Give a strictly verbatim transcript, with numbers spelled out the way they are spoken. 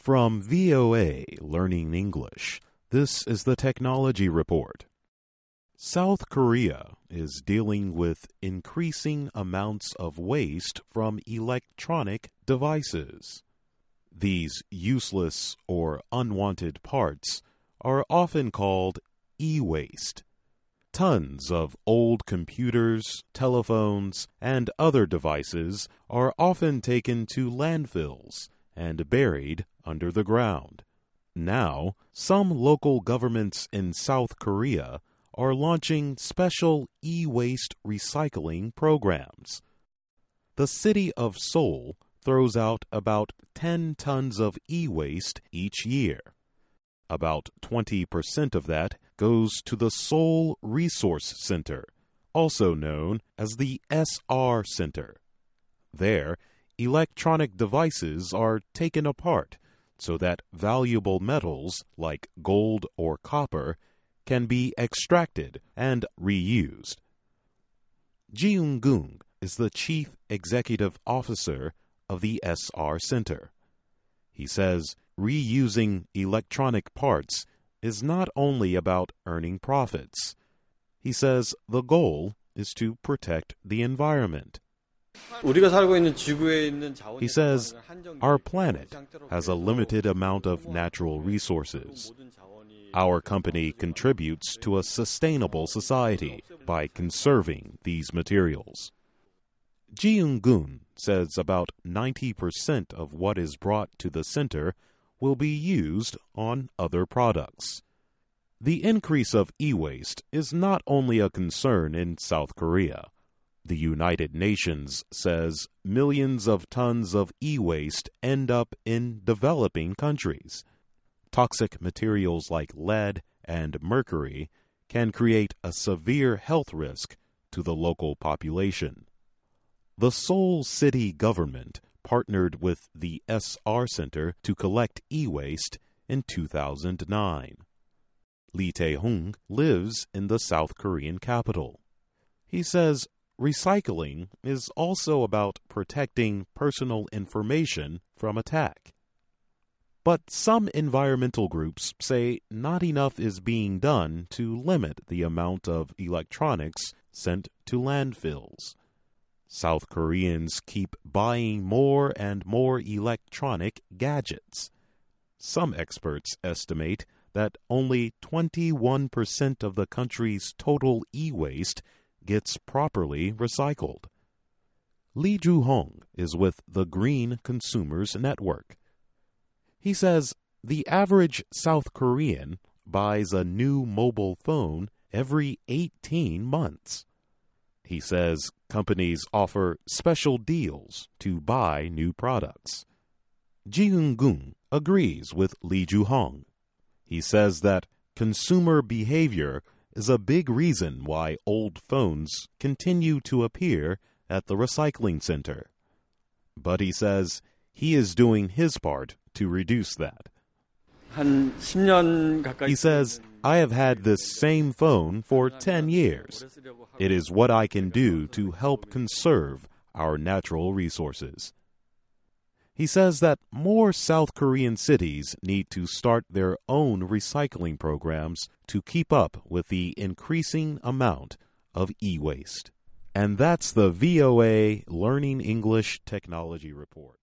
From V O A Learning English, this is the Technology Report. South Korea is dealing with increasing amounts of waste from electronic devices. These useless or unwanted parts are often called e-waste. Tons of old computers, telephones, and other devices are often taken to landfills and buried under the ground. Now, some local governments in South Korea are launching special e-waste recycling programs. The city of Seoul throws out about ten tons of e-waste each year. About twenty percent of that goes to the Seoul Resource Center, also known as the S R Center. There, electronic devices are taken apart so that valuable metals like gold or copper can be extracted and reused. Ji Eun-gung is the chief executive officer of the S R Center. He says reusing electronic parts is not only about earning profits. He says the goal is to protect the environment. He says our planet has a limited amount of natural resources. Our company contributes to a sustainable society by conserving these materials. Ji Eun-gung says about ninety percent of what is brought to the center will be used on other products. The increase of e-waste is not only a concern in South Korea. The United Nations says millions of tons of e-waste end up in developing countries. Toxic materials like lead and mercury can create a severe health risk to the local population. The Seoul city government partnered with the S R Center to collect e-waste in two thousand nine. Lee Tae-hung lives in the South Korean capital. He says recycling is also about protecting personal information from attack. But some environmental groups say not enough is being done to limit the amount of electronics sent to landfills. South Koreans keep buying more and more electronic gadgets. Some experts estimate that only twenty-one percent of the country's total e-waste gets properly recycled. Lee Joo-hong is with the Green Consumers Network. He says the average South Korean buys a new mobile phone every eighteen months. He says companies offer special deals to buy new products. Ji Eun-gung agrees with Lee Joo-hong. He says that consumer behavior is a big reason why old phones continue to appear at the recycling center. But he says he is doing his part to reduce that. He says, I have had this same phone for ten years. It is what I can do to help conserve our natural resources. He says that more South Korean cities need to start their own recycling programs to keep up with the increasing amount of e-waste. And that's the V O A Learning English Technology Report.